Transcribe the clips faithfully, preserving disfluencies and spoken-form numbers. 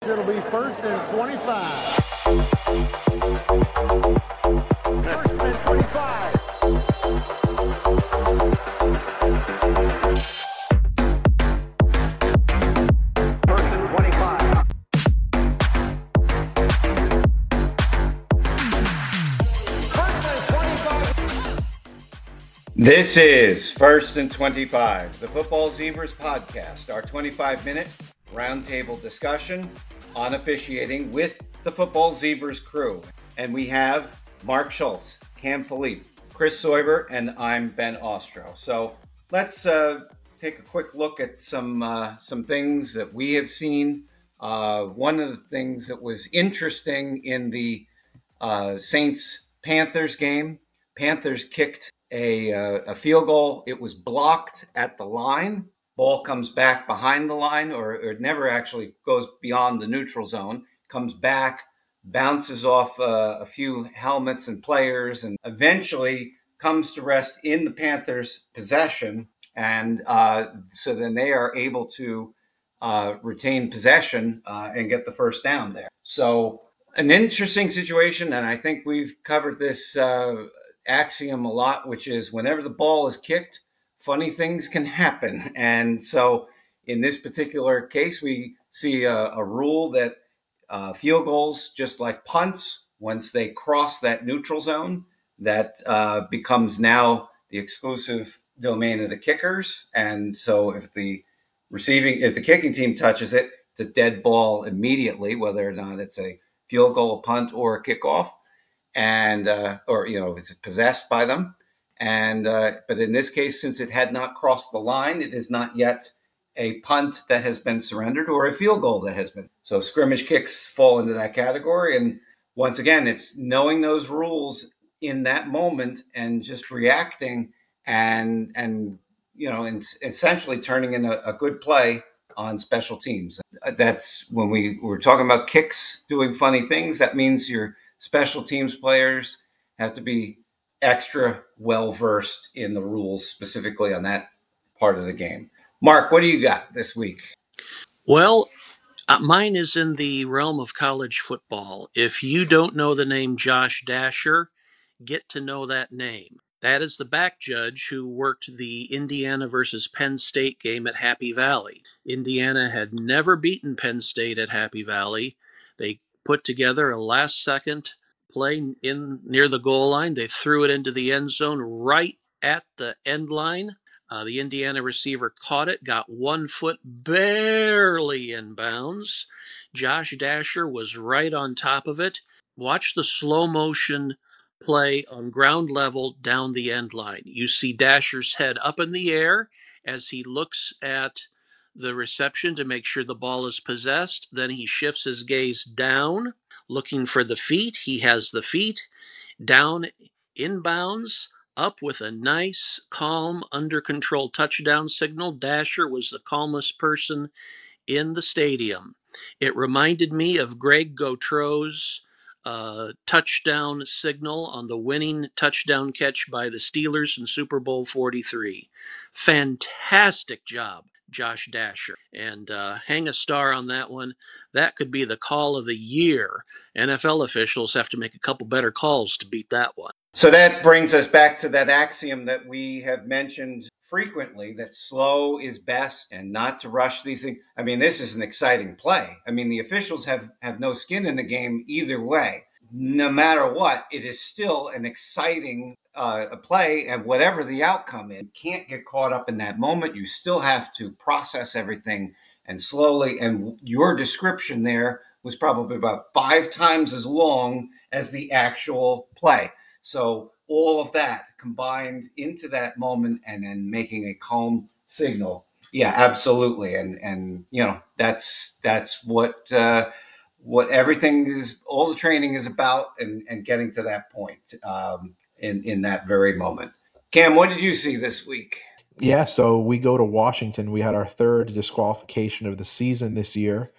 It'll be first and twenty-five. First and twenty-five. First and twenty-five. First and twenty-five. This is First and twenty-five, the Football Zebras podcast, our twenty-five minute roundtable discussion on officiating with the Football Zebras crew. And we have Mark Schultz, Cam Philippe, Chris Soiber, and I'm Ben Ostro. So let's uh, take a quick look at some uh, some things that we have seen. Uh, one of the things that was interesting in the uh, Saints-Panthers game, Panthers kicked a, uh, a field goal. It was blocked at the line. Ball comes back behind the line, or, or it never actually goes beyond the neutral zone, comes back, bounces off uh, a few helmets and players, and eventually comes to rest in the Panthers' possession. And uh, so then they are able to uh, retain possession uh, and get the first down there. So an interesting situation, and I think we've covered this uh, axiom a lot, which is whenever the ball is kicked, funny things can happen. And so in this particular case, we see a, a rule that uh, field goals, just like punts, once they cross that neutral zone, that uh, becomes now the exclusive domain of the kickers. And so if the receiving, if the kicking team touches it, it's a dead ball immediately, whether or not it's a field goal, a punt, or a kickoff, and uh, or you know, if it's possessed by them. And uh, but in this case, since it had not crossed the line, it is not yet a punt that has been surrendered or a field goal that has been. So scrimmage kicks fall into that category. And once again, it's knowing those rules in that moment and just reacting and and you know, and essentially turning in a, a good play on special teams. That's when we were talking about kicks doing funny things. That means your special teams players have to be extra well-versed in the rules, specifically on that part of the game. Mark, what do you got this week? Well, uh, mine is in the realm of college football. If you don't know the name Josh Dasher, get to know that name. That is the back judge who worked the Indiana versus Penn State game at Happy Valley. Indiana had never beaten Penn State at Happy Valley. They put together a last-second play in near the goal line. They threw it into the end zone right at the end line. Uh, the Indiana receiver caught it, got one foot barely in bounds. Josh Dasher was right on top of it. Watch the slow motion play on ground level down the end line. You see Dasher's head up in the air as he looks at the reception to make sure the ball is possessed. Then he shifts his gaze down, looking for the feet. He has the feet down inbounds, up with a nice, calm, under control touchdown signal. Dasher was the calmest person in the stadium. It reminded me of Greg Gautreau's uh, touchdown signal on the winning touchdown catch by the Steelers in Super Bowl forty-three. Fantastic job, Josh Dasher. And uh, hang a star on that one. That could be the call of the year. N F L officials have to make a couple better calls to beat that one. So that brings us back to that axiom that we have mentioned frequently, that slow is best and not to rush these things. I mean, this is an exciting play. I mean, the officials have, have no skin in the game either way. No matter what, it is still an exciting uh, play, and whatever the outcome is, you can't get caught up in that moment. You still have to process everything and slowly, and your description there was probably about five times as long as the actual play. So all of that combined into that moment and then making a calm signal. Yeah, absolutely. And, and you know, that's that's what uh, what everything is, all the training is about, and, and getting to that point um, in, in that very moment. Cam, what did you see this week? Yeah, so we go to Washington. We had our third disqualification of the season this year.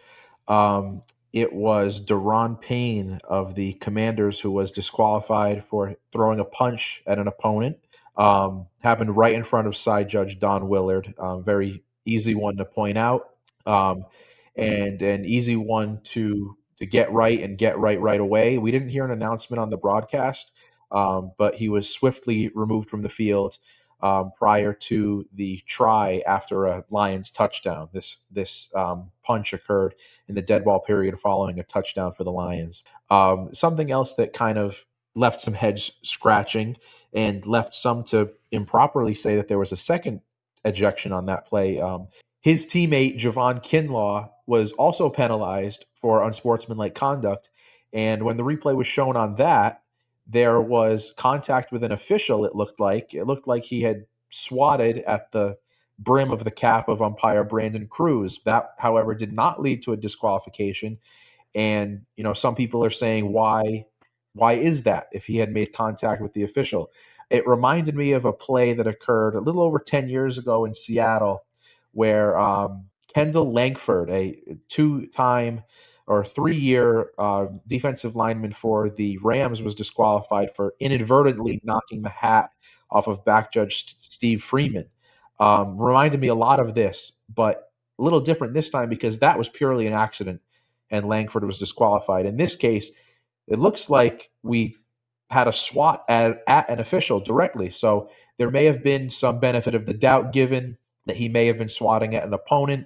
Um, it was Daron Payne of the Commanders who was disqualified for throwing a punch at an opponent. Um, happened right in front of side judge Don Willard. Um, very easy one to point out. Um, and an easy one to to get right and get right right away. We didn't hear an announcement on the broadcast, um, but he was swiftly removed from the field um, prior to the try after a Lions touchdown. This this um, punch occurred in the dead ball period following a touchdown for the Lions. Um, something else that kind of left some heads scratching and left some to improperly say that there was a second ejection on that play. Um, his teammate, Javon Kinlaw, was also penalized for unsportsmanlike conduct. And when the replay was shown on that, there was contact with an official, it looked like. It looked like he had swatted at the brim of the cap of umpire Brandon Cruz. That, however, did not lead to a disqualification. And, you know, some people are saying, why, why is that if he had made contact with the official? It reminded me of a play that occurred a little over ten years ago in Seattle where um, Kendall Langford, a two-time or three-year uh, defensive lineman for the Rams, was disqualified for inadvertently knocking the hat off of back judge Steve Freeman. Um, reminded me a lot of this, but a little different this time because that was purely an accident and Langford was disqualified. In this case, it looks like we had a swat at, at an official directly. So there may have been some benefit of the doubt given that he may have been swatting at an opponent.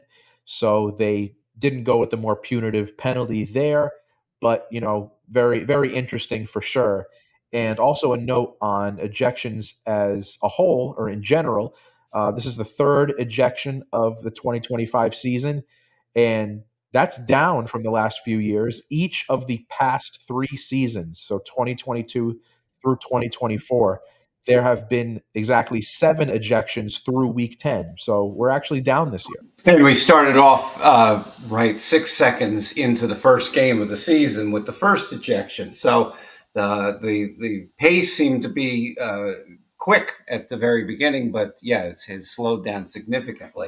So they didn't go with the more punitive penalty there. But, you know, very, very interesting for sure. And also a note on ejections as a whole or in general. Uh, this is the third ejection of the twenty twenty-five season. And that's down from the last few years. Each of the past three seasons, so twenty twenty-two through twenty twenty-four, there have been exactly seven ejections through week ten. So we're actually down this year. And we started off uh, right six seconds into the first game of the season with the first ejection. So the the the pace seemed to be uh, quick at the very beginning, but yeah, it's, it's slowed down significantly.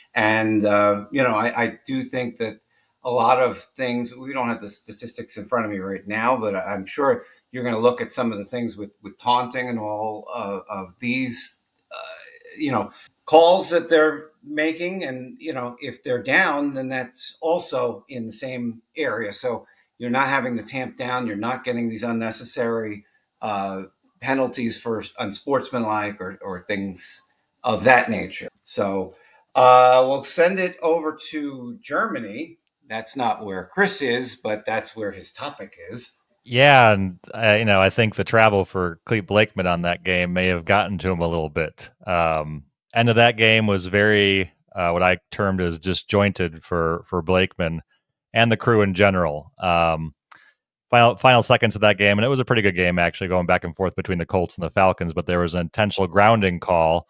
And uh, you know, I, I do think that a lot of things, we don't have the statistics in front of me right now, but I'm sure you're going to look at some of the things with, with taunting and all uh, of these, uh, you know, calls that they're making. And, you know, if they're down, then that's also in the same area. So you're not having to tamp down. You're not getting these unnecessary uh, penalties for unsportsmanlike or, or things of that nature. So uh, we'll send it over to Germany. That's not where Chris is, but that's where his topic is. Yeah, and uh, you know, I think the travel for Clete Blakeman on that game may have gotten to him a little bit. Um, end of that game was very uh, what I termed as disjointed for for Blakeman and the crew in general. Um, final final seconds of that game, and it was a pretty good game actually, going back and forth between the Colts and the Falcons. But there was an intentional grounding call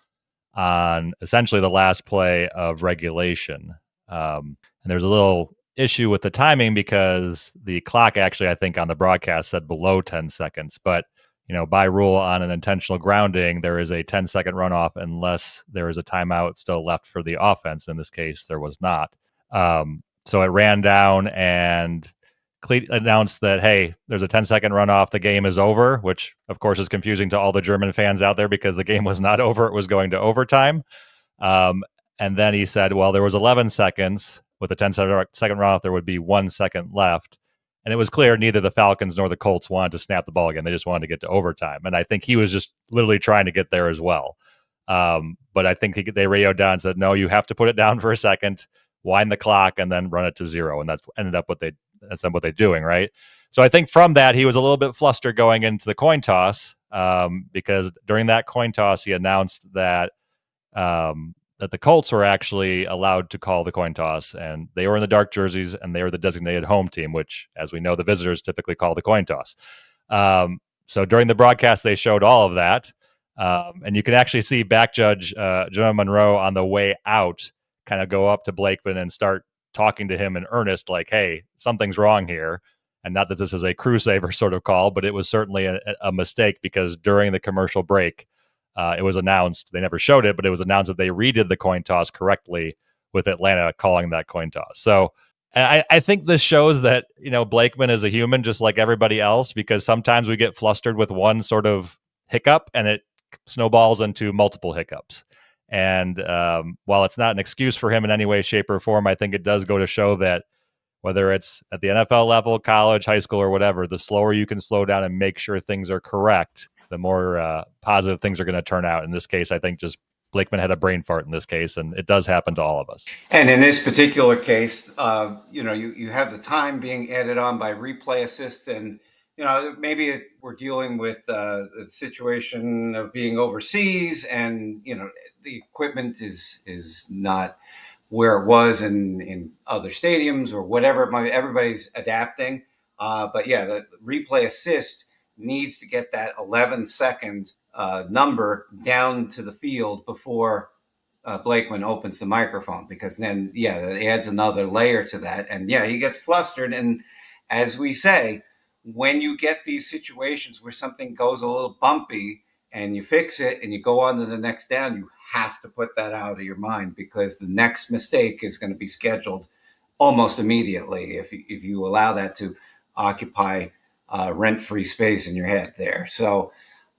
on essentially the last play of regulation, um, and there was a little issue with the timing because the clock actually, I think on the broadcast said below ten seconds, but you know, by rule on an intentional grounding, there is a ten second runoff unless there is a timeout still left for the offense. In this case, there was not. Um, so it ran down and Cleat announced that, hey, there's a ten second runoff. The game is over, which of course is confusing to all the German fans out there because the game was not over. It was going to overtime. Um, and then he said, well, there was eleven seconds. With a ten second runoff, there would be one second left. And it was clear neither the Falcons nor the Colts wanted to snap the ball again. They just wanted to get to overtime. And I think he was just literally trying to get there as well. Um, but I think he, they radioed down and said, no, you have to put it down for a second, wind the clock, and then run it to zero. And that's ended up what they that's what they're doing, right? So I think from that, he was a little bit flustered going into the coin toss um, because during that coin toss, he announced that um, that the Colts were actually allowed to call the coin toss, and they were in the dark jerseys, and they were the designated home team, which, as we know, the visitors typically call the coin toss. Um, so during the broadcast, they showed all of that, um, and you can actually see back judge uh, Jonah Monroe on the way out kind of go up to Blakeman and start talking to him in earnest, like, hey, something's wrong here. And not that this is a crew saver sort of call, but it was certainly a, a mistake because during the commercial break, Uh, it was announced, they never showed it, but it was announced that they redid the coin toss correctly with Atlanta calling that coin toss. So I, I think this shows that, you know, Blakeman is a human just like everybody else, because sometimes we get flustered with one sort of hiccup and it snowballs into multiple hiccups. And um, while it's not an excuse for him in any way, shape, or form, I think it does go to show that whether it's at the N F L level, college, high school, or whatever, the slower you can slow down and make sure things are correct, the more uh, positive things are going to turn out. In this case, I think just Blakeman had a brain fart in this case, and it does happen to all of us. And in this particular case, uh, you know, you, you have the time being added on by replay assist, and you know, maybe it's, we're dealing with uh, the situation of being overseas, and you know, the equipment is is not where it was in, in other stadiums or whatever it might. Everybody's adapting, uh, but yeah, the replay assist needs to get that eleven second uh, number down to the field before uh, Blakeman opens the microphone, because then, yeah, it adds another layer to that. And yeah, he gets flustered. And as we say, when you get these situations where something goes a little bumpy and you fix it and you go on to the next down, you have to put that out of your mind, because the next mistake is going to be scheduled almost immediately if you, if you allow that to occupy uh, rent-free space in your head there. So,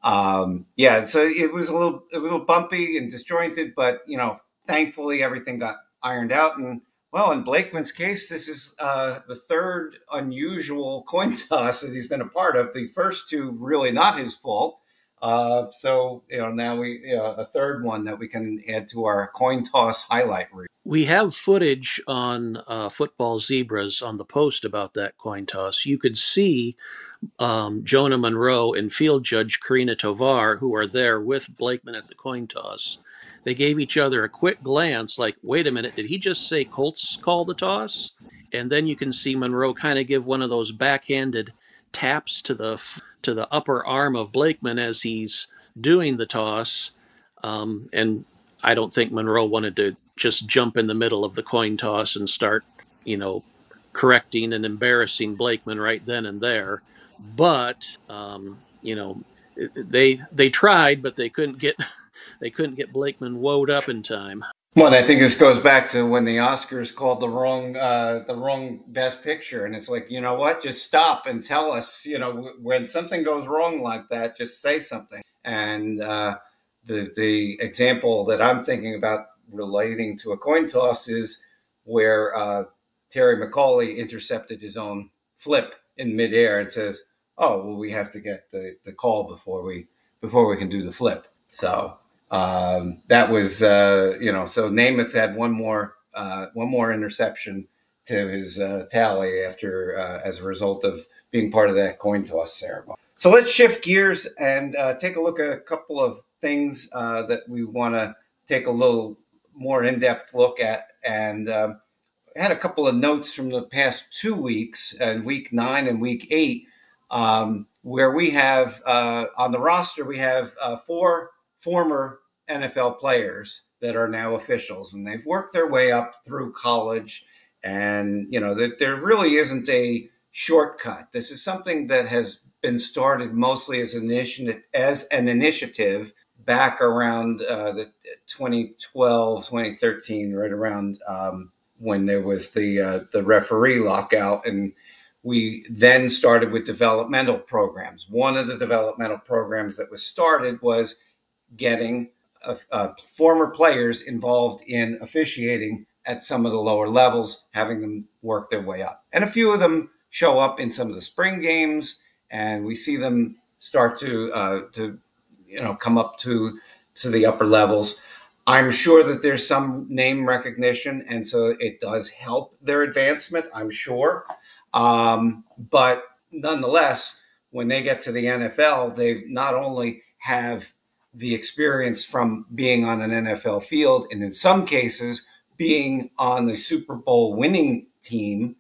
um, yeah, so it was a little a little bumpy and disjointed, but you know, thankfully everything got ironed out. And well, in Blakeman's case, this is uh, the third unusual coin toss that he's been a part of. The first two really not his fault. Uh, so you know, now we you know, a third one that we can add to our coin toss highlight reel. We have footage on uh, Football Zebras on the post about that coin toss. You could see um, Jonah Monroe and field judge Karina Tovar, who are there with Blakeman at the coin toss. They gave each other a quick glance like, wait a minute, did he just say Colts call the toss? And then you can see Monroe kind of give one of those backhanded taps to the to the upper arm of Blakeman as he's doing the toss. Um, and I don't think Monroe wanted to just jump in the middle of the coin toss and start, you know, correcting and embarrassing Blakeman right then and there. But, um, you know, they they tried, but they couldn't get they couldn't get Blakeman woed up in time. Well, I think this goes back to when the Oscars called the wrong uh, the wrong Best Picture, and it's like, you know what? Just stop and tell us. You know, when something goes wrong like that, just say something. And uh, the the example that I'm thinking about relating to a coin toss is where uh, Terry McAulay intercepted his own flip in midair and says, "Oh, well, we have to get the, the call before we before we can do the flip." So. Um, that was, uh, you know, so Namath had one more, uh, one more interception to his uh, tally after, uh, as a result of being part of that coin toss ceremony. So let's shift gears and uh, take a look at a couple of things uh, that we want to take a little more in-depth look at. And um, I had a couple of notes from the past two weeks, and week nine and week eight, um, where we have uh, on the roster, we have uh, four former N F L players that are now officials, and they've worked their way up through college. And, you know, that there really isn't a shortcut. This is something that has been started mostly as an initiative, as an initiative back around uh, the twenty twelve, twenty thirteen, right around um, when there was the uh, the referee lockout. And we then started with developmental programs. One of the developmental programs that was started was getting uh, uh, former players involved in officiating at some of the lower levels, having them work their way up. And a few of them show up in some of the spring games, and we see them start to uh, to you know come up to to the upper levels. I'm sure that there's some name recognition, and so it does help their advancement, I'm sure. Um, but nonetheless, when they get to the N F L, they not only have the experience from being on an N F L field, and in some cases being on the Super Bowl winning team,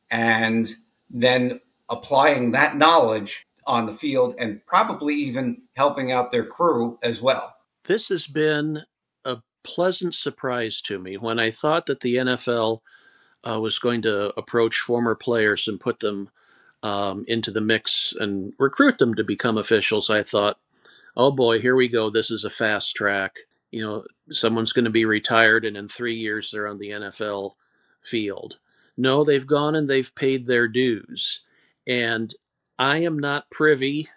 and then applying that knowledge on the field and probably even helping out their crew as well. This has been a pleasant surprise to me. When I thought that the N F L uh, was going to approach former players and put them um, into the mix and recruit them to become officials, I thought, oh boy, here we go. This is a fast track. You know, someone's going to be retired, and in three years they're on the N F L field. No, they've gone and they've paid their dues. And I am not privy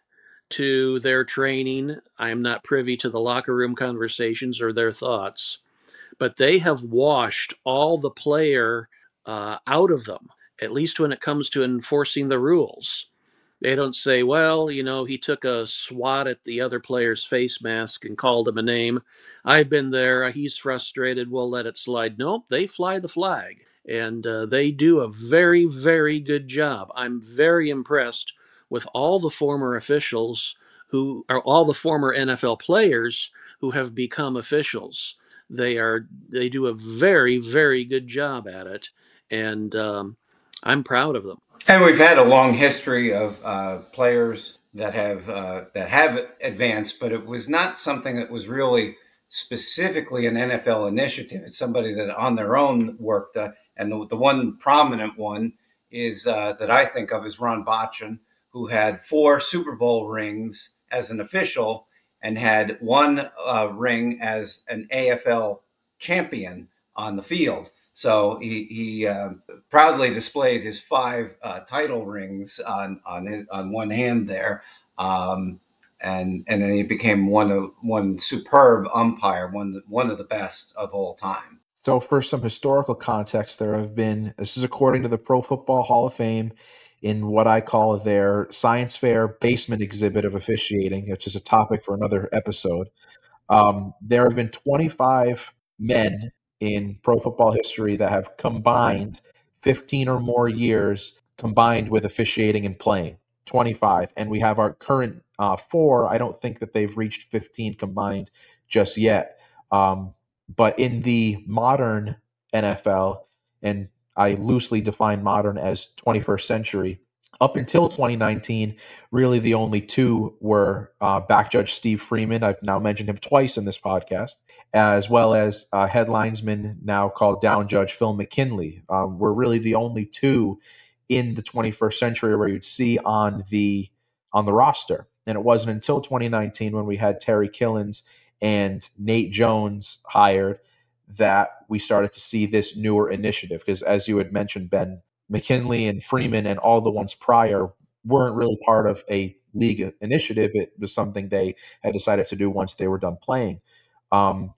to their training. I am not privy to the locker room conversations or their thoughts, but they have washed all the player uh, out of them, at least when it comes to enforcing the rules. They don't say, well, you know, he took a swat at the other player's face mask and called him a name. I've been there. He's frustrated. We'll let it slide. Nope, they fly the flag. And uh, they do a very, very good job. I'm very impressed with all the former officials who are all the former N F L players who have become officials. They are they do a very, very good job at it. And um, I'm proud of them. And we've had a long history of uh, players that have uh, that have advanced, but it was not something that was really specifically an N F L initiative. It's somebody that on their own worked. Uh, and the, the one prominent one is uh, that I think of is Ron Botchin, who had four Super Bowl rings as an official and had one uh, ring as an A F L champion on the field. So he, he uh, proudly displayed his five uh, title rings on on his, on one hand there, um, and and then he became one of one superb umpire, one one of the best of all time. So for some historical context, there have been, this is according to the Pro Football Hall of Fame, in what I call their science fair basement exhibit of officiating, which is a topic for another episode. Um, there have been twenty-five men in pro football history that have combined fifteen or more years combined with officiating and playing. twenty-five. And we have our current uh, four. I don't think that they've reached fifteen combined just yet. Um, but in the modern N F L, and I loosely define modern as twenty-first century, up until twenty nineteen, really the only two were uh, back judge Steve Freeman. I've now mentioned him twice in this podcast, as well as uh, head linesman, now called down judge, Phil McKinley. Um, we're really the only two in the twenty-first century where you'd see on the on the roster. And it wasn't until twenty nineteen, when we had Terry Killens and Nate Jones hired, that we started to see this newer initiative. Because as you had mentioned, Ben, McKinley and Freeman and all the ones prior weren't really part of a league initiative. It was something they had decided to do once they were done playing. Um,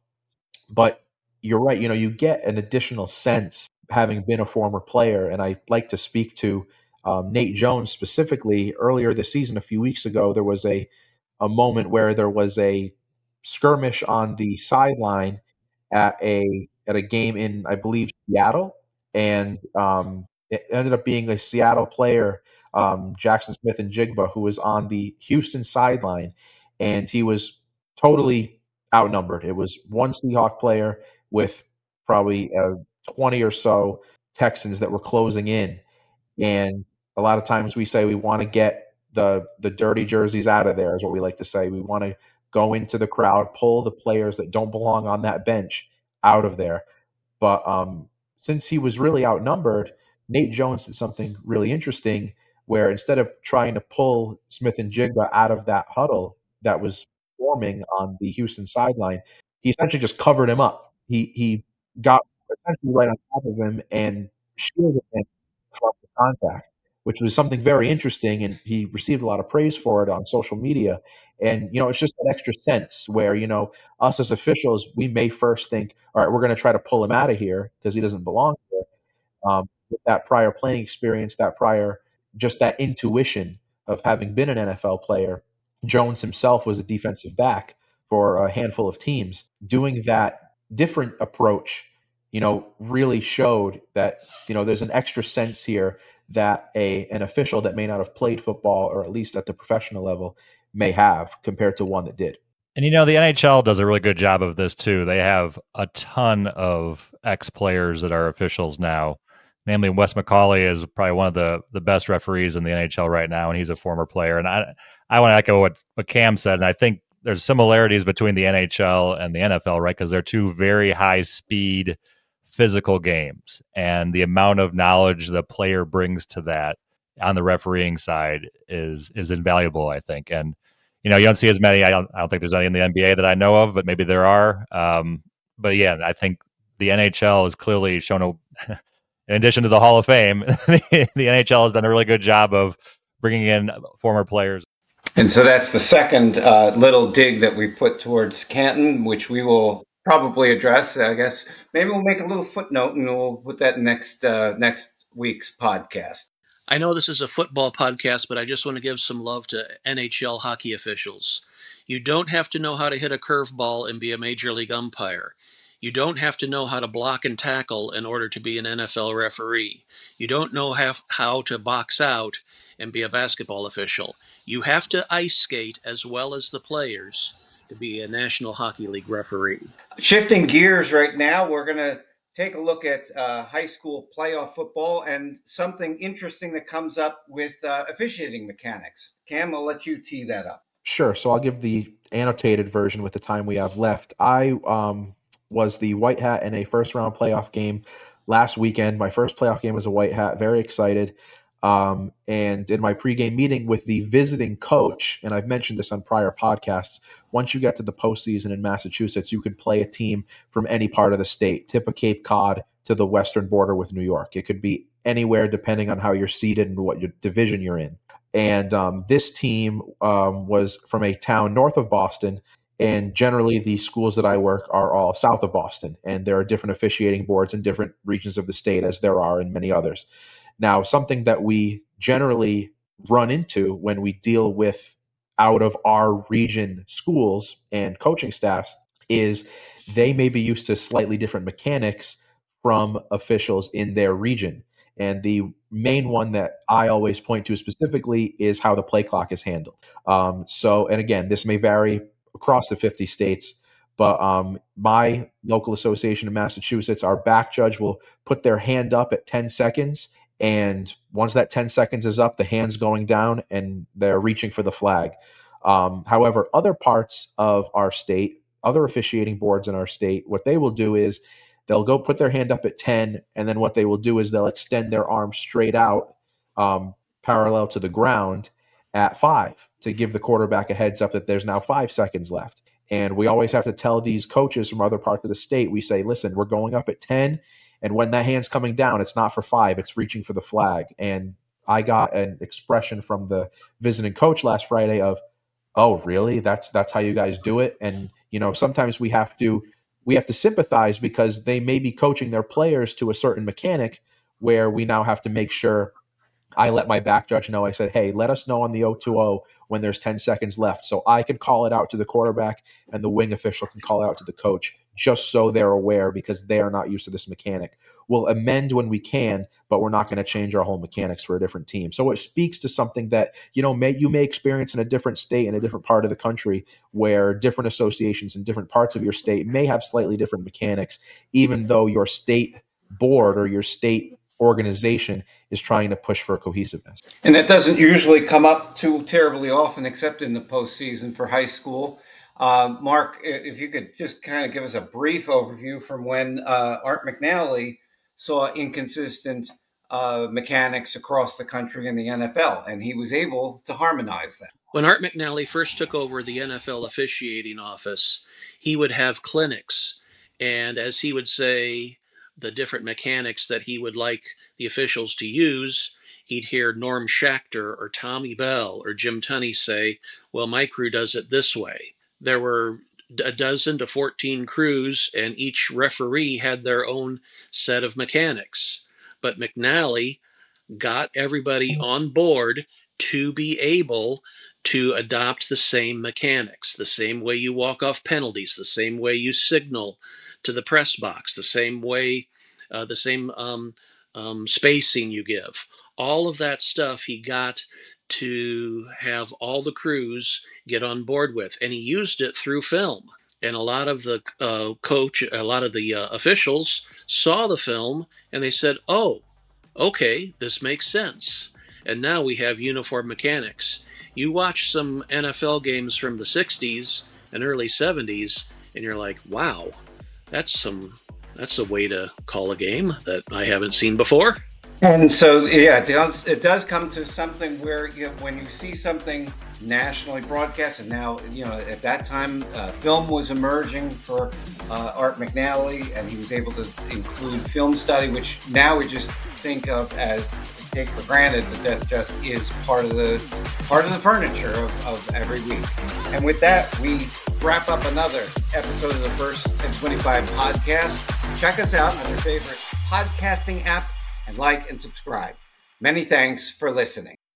but you're right. You know, you get an additional sense having been a former player. And I like to speak to um, Nate Jones specifically. Earlier this season, a few weeks ago, there was a, a moment where there was a skirmish on the sideline at a at a game in, I believe, Seattle. And um, it ended up being a Seattle player, um, Jackson Smith and Jigba, who was on the Houston sideline, and he was totally outnumbered. It was one Seahawk player with probably uh, twenty or so Texans that were closing in. And a lot of times we say we want to get the the dirty jerseys out of there, is what we like to say. We want to go into the crowd, pull the players that don't belong on that bench out of there. But um, since he was really outnumbered, Nate Jones did something really interesting, where instead of trying to pull Smith and Jigba out of that huddle that was forming on the Houston sideline, he essentially just covered him up. He he got essentially right on top of him and shielded him from the contact, which was something very interesting, and he received a lot of praise for it on social media. And, you know, it's just that extra sense where, you know, us as officials, we may first think, all right, we're going to try to pull him out of here because he doesn't belong here. Um, with that prior playing experience, that prior, just that intuition of having been an N F L player. Jones himself was a defensive back for a handful of teams. Doing that different approach, you know, really showed that, you know, there's an extra sense here that a an official that may not have played football, or at least at the professional level, may have compared to one that did. And, you know, the N H L does a really good job of this, too. They have a ton of ex-players that are officials now. Namely, Wes McCauley is probably one of the, the best referees in the N H L right now, and he's a former player. And I I want to echo what, what Cam said, and I think there's similarities between the N H L and the N F L, right? Because they're two very high-speed physical games, and the amount of knowledge the player brings to that on the refereeing side is is invaluable, I think. And you know, you don't see as many. I don't, I don't think there's any in the N B A that I know of, but maybe there are. Um, but yeah, I think the N H L has clearly shown a. In addition to the Hall of Fame, the N H L has done a really good job of bringing in former players. And so that's the second uh, little dig that we put towards Canton, which we will probably address. I guess maybe we'll make a little footnote and we'll put that next uh, next week's podcast. I know this is a football podcast, but I just want to give some love to N H L hockey officials. You don't have to know how to hit a curveball and be a major league umpire. You don't have to know how to block and tackle in order to be an N F L referee. You don't know have, how to box out and be a basketball official. You have to ice skate as well as the players to be a National Hockey League referee. Shifting gears right now, we're going to take a look at uh, high school playoff football and something interesting that comes up with uh, officiating mechanics. Cam, I'll let you tee that up. Sure. So I'll give the annotated version with the time we have left. I um, was the white hat in a first round playoff game last weekend. My first playoff game was a white hat. Very excited. Um, and in my pregame meeting with the visiting coach, and I've mentioned this on prior podcasts, once you get to the postseason in Massachusetts, you can play a team from any part of the state, tip of Cape Cod to the western border with New York. It could be anywhere depending on how you're seated and what your division you're in. And um, this team um, was from a town north of Boston, and generally the schools that I work are all south of Boston, and there are different officiating boards in different regions of the state, as there are in many others. Now, something that we generally run into when we deal with out of our region schools and coaching staffs is they may be used to slightly different mechanics from officials in their region. And the main one that I always point to specifically is how the play clock is handled. Um, so, and again, this may vary across the fifty states, but um, my local association in Massachusetts, our back judge will put their hand up at ten seconds. And once that ten seconds is up, the hand's going down and they're reaching for the flag. Um, however, other parts of our state, other officiating boards in our state, what they will do is they'll go put their hand up at ten, and then what they will do is they'll extend their arm straight out um, parallel to the ground at five to give the quarterback a heads up that there's now five seconds left. And we always have to tell these coaches from other parts of the state, we say, listen, we're going up at ten, and when that hand's coming down, it's not for five, it's reaching for the flag. And I got an expression from the visiting coach last Friday of, oh, really? That's that's how you guys do it? And, you know, sometimes we have to we have to sympathize because they may be coaching their players to a certain mechanic where we now have to make sure I let my back judge know. I said, hey, let us know on the oh two oh when there's ten seconds left. So I can call it out to the quarterback and the wing official can call it out to the coach just so they're aware because they are not used to this mechanic. We'll amend when we can, but we're not going to change our whole mechanics for a different team. So it speaks to something that, you know, may, you may experience in a different state, in a different part of the country, where different associations in different parts of your state may have slightly different mechanics, even though your state board or your state organization is trying to push for cohesiveness. And that doesn't usually come up too terribly often, except in the postseason for high school. Uh, Mark, if you could just kind of give us a brief overview from when uh, Art McNally saw inconsistent uh, mechanics across the country in the N F L, and he was able to harmonize that. When Art McNally first took over the N F L officiating office, he would have clinics, and as he would say, the different mechanics that he would like the officials to use, he'd hear Norm Schachter or Tommy Bell or Jim Tunney say, well, my crew does it this way. There were a dozen to fourteen crews, and each referee had their own set of mechanics. But McNally got everybody on board to be able to adopt the same mechanics, the same way you walk off penalties, the same way you signal to the press box, the same way, uh, the same um, um, spacing you give. All of that stuff he got to have all the crews get on board with, and he used it through film. And a lot of the uh, coach, a lot of the uh, officials saw the film and they said, oh, okay, this makes sense. And now we have uniform mechanics. You watch some N F L games from the sixties and early seventies, and you're like, wow, that's some that's a way to call a game that I haven't seen before. And so, yeah, it does, it does come to something where, you know, when you see something nationally broadcast, and now, you know, at that time, uh, film was emerging for uh, Art McNally, and he was able to include film study, which now we just think of as take for granted that that just is part of the part of the furniture of, of every week. And with that, we wrap up another episode of the First and twenty-five podcast. Check us out on your favorite podcasting app and like and subscribe. Many thanks for listening.